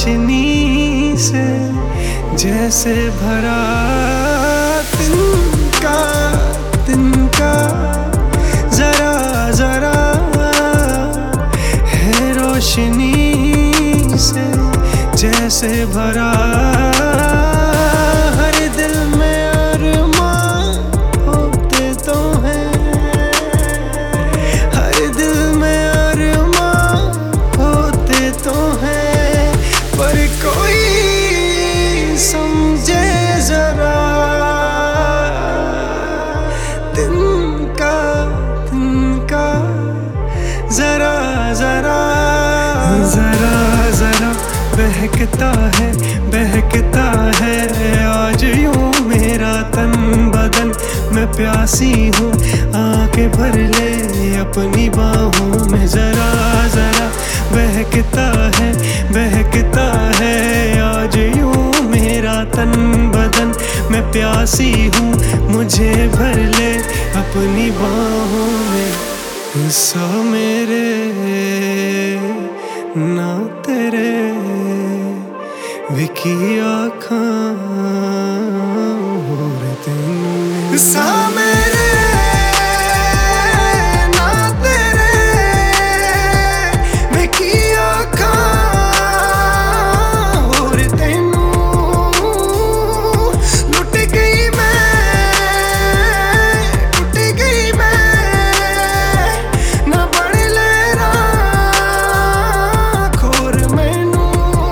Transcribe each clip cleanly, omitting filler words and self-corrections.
रोशनी से जैसे भरा तिनका तिनका जरा जरा है रोशनी से जैसे भरा हर दिल में अरमां होते तो हैं, हर दिल में अरमां होते तो हैं, पर कोई समझे जरा तिनका तिनका जरा जरा जरा जरा बहकता है आज यूं मेरा तन बदन। मैं प्यासी हूँ आके भर ले अपनी बाहों में। जरा जरा बहकता है आज यूं मेरा तन बदन। मैं प्यासी हूँ मुझे भर ले अपनी बाहों में। सौ मेरे ना तेरे विकी आँखां होर तेनू। सा मेरे ना तेरे विकी आँखां होर तेनू। लुट गई मैं टूट गई मैं ना बन ले खोर मैनू।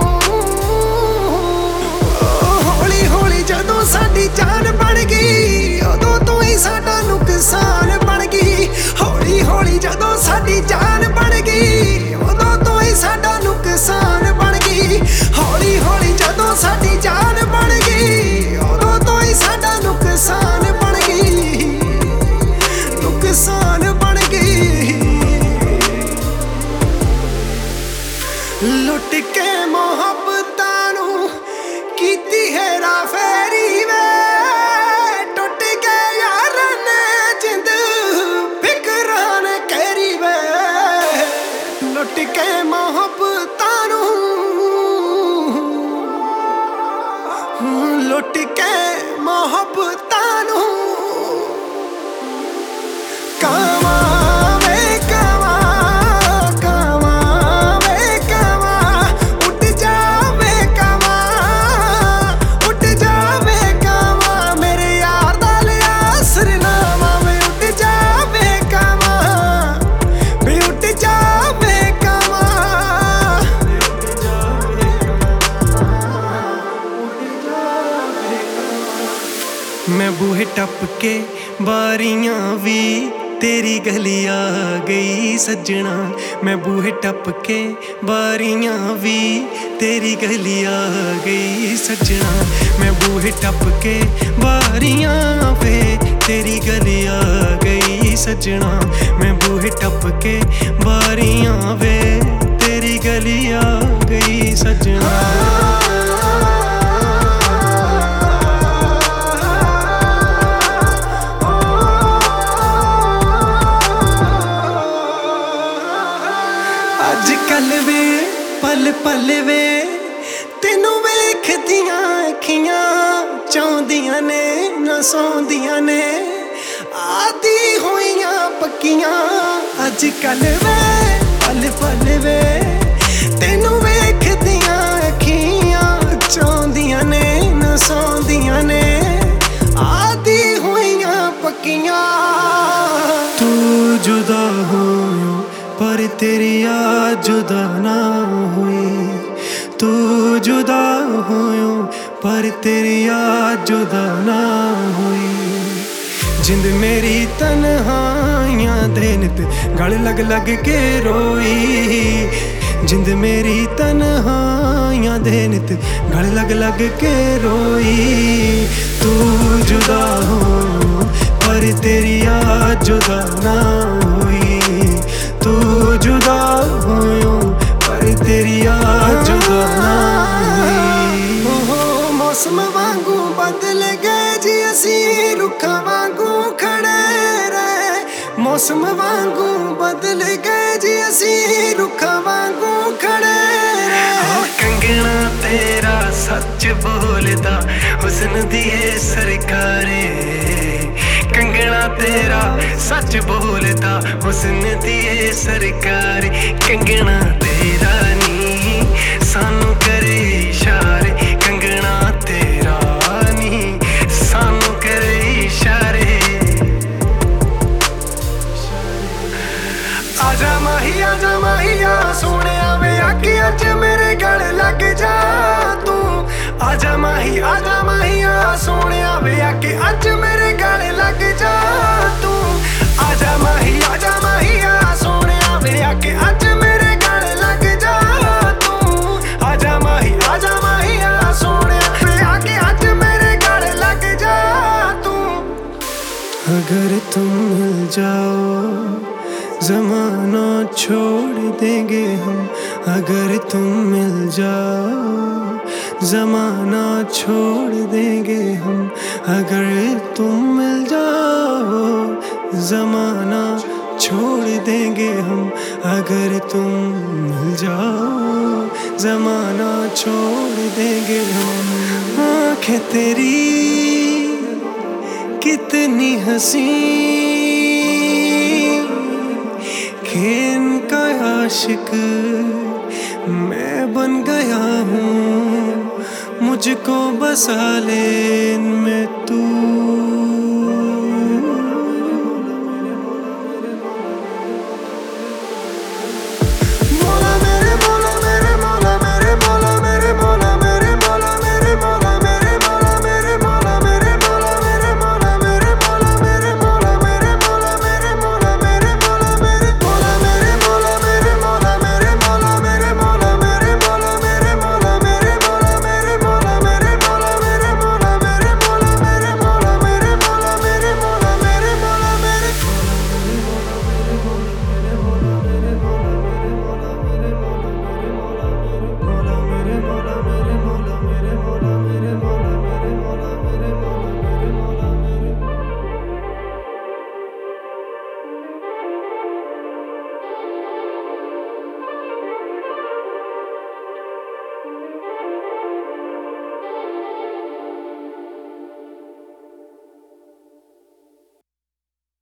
हौली हौली जदों साडी जान बन गई उदों तो ही साडा नुकसान बन गई। हौली हौली जदों साडी जान बन गई उदों तो ही साडा नुकसान बन गई। हौली हौली जदों साडी जान बन गई उदों तो ही साडा नुकसान बन गई, नुकसान बन गई। लुट के मोहब्बतां नूं कीती हेरा फेरी वे। टुट के यारां ने जिंद फिकरां ने कहरी वे। लुट के मोहब्बतां नूं लुट के मोहब्बतां नूं कावां मैं बूहे टप के बारियां भी तेरी गली आ गई सजना। मैं बूहे टप के बारियां भी तेरी गली आ गई सजना। मैं बूहे टप के बारियां पे तेरी गली आ गई सजना। मैं बूहे टप के बारियां पे तेरी गली आ गई सजना। अजकल वे पल पल वे तेनू वेखदियां अखियां चाहुंदियां ने ना सौंदियां ने आदि होइयां पक्कियां। अजकल वे पल पल वे तेनू वेखदियां अखियां चाहुंदियां ने ना सौंदियां ने आदि होइयां पक्कियां। तू जुदा होयो पर तेरी याद जुदा ना हुई। तू जुदा होयो पर तेरी याद जुदा ना हुई। जिंद मेरी तन्हाइयां दे नित गल लग लग के रोई। जिंद मेरी तन्हाइयां दे नित गल लग लग के रोई। तू जुदा होयो पर तेरी याद जुदा ना हुई। तू जुदा होयो पर तेरी याद जुदा ना हुई। मौसम वांगू बदल गए जी असी रुखा वांगू खड़े रहे। मौसम वांगू बदल गए जी असी रुखा वांगू खड़े रहे। कंगना तेरा सच बोलदा हुस्न दिए सरकारे। कंगना तेरा सच बोलदा हुस्न दिए सरकारे। कंगना तेरा नी सानू करे इशारे। कंगना तेरा नी सानू करे इशारे। आजा माहिया सोनिया वे आके अज मेरे गल लग जा तू। आजा माहिया सोनिया वे आके अज मेरे गल लग जा तू। आजा माहिया सोनिया वे आके अज मेरे गल लग जा तू। आजा माहिया सोनिया वे आके अज मेरे गल लग जा तू। अगर तुम मिल जाओ ज़माना छोड़ देंगे हम। अगर तुम मिल जाओ ज़माना छोड़ देंगे हम। अगर तुम मिल जाओ ज़माना छोड़ देंगे हम। अगर तुम मिल जाओ ज़माना छोड़ देंगे हम। आँखें तेरी कितनी हंसी इनका आशिक मैं बन गया हूँ। मुझको बसा ले इनमें तू।